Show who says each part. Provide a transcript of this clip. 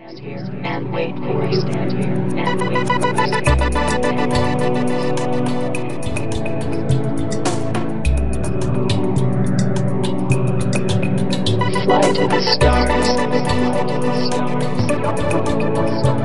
Speaker 1: and wait for you. Stand here and wait for you. Fly to the stars.